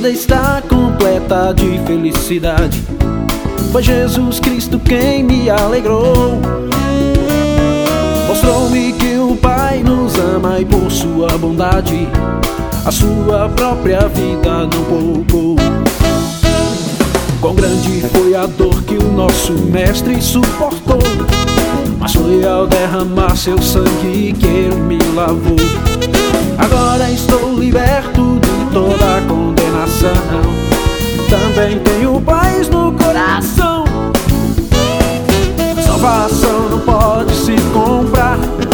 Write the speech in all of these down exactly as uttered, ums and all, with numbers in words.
vida está completa de felicidade. Foi Jesus Cristo quem me alegrou. Mostrou-me que o Pai nos ama e por sua bondade a sua própria vida não poupou. Quão grande foi a dor que o nosso Mestre suportou, mas foi ao derramar seu sangue que ele me lavou. Agora estou liberto de toda a condenação, também tenho paz no coração. Salvação não pode se comprar,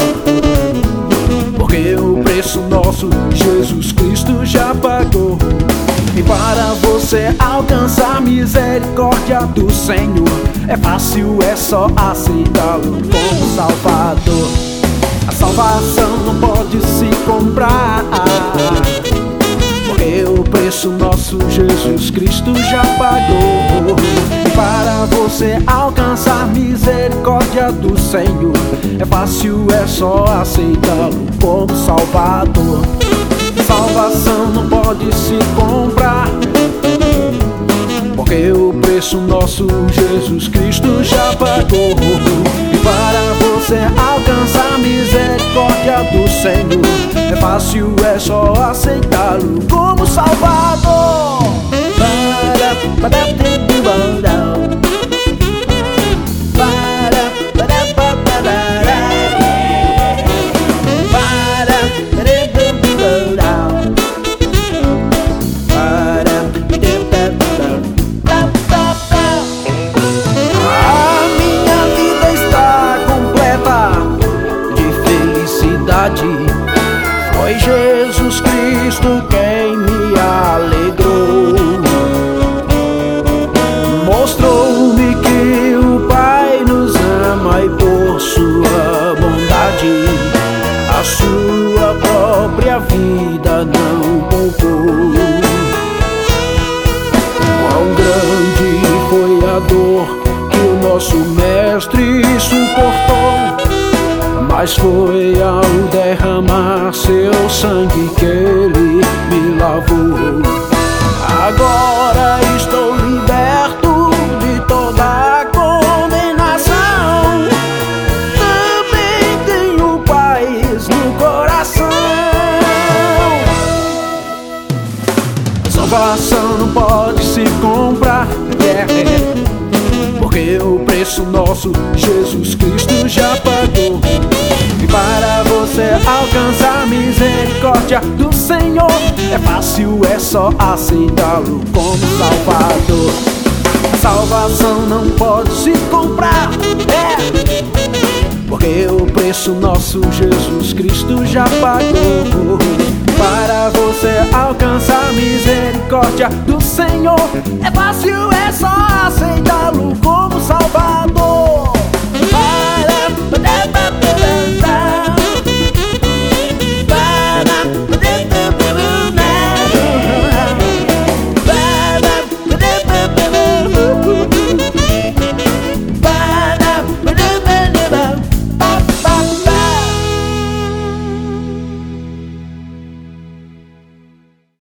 porque o preço nosso Jesus Cristo já pagou. E para você alcançar a misericórdia do Senhor, é fácil, é só aceitá-lo como Salvador. A salvação não pode se comprar, porque o preço nosso Jesus Cristo já pagou. E para você alcançar a misericórdia do Senhor, é fácil, é só aceitá-lo como Salvador. Salvação não pode se comprar, porque o preço nosso Jesus Cristo já pagou. E para você alcançar a misericórdia do Senhor, é fácil, é só aceitá-lo como Salvador. Para, para, foi Jesus Cristo quem me alegrou. Mostrou-me que o Pai nos ama e por sua bondade a sua própria vida não poupou. Quão grande foi a dor que o nosso Mestre suportou, mas foi ao derramar seu sangue que ele me lavou. Agora estou liberto de toda a condenação, também tenho paz no coração. Salvação não pode se comprar, yeah, porque o preço nosso Jesus Cristo já pagou. E para você alcançar a misericórdia do Senhor, é fácil, é só aceitá-lo como Salvador. A salvação não pode se comprar, é, porque o preço nosso Jesus Cristo já pagou. Para você alcançar a misericórdia do Senhor, é fácil, é só aceitar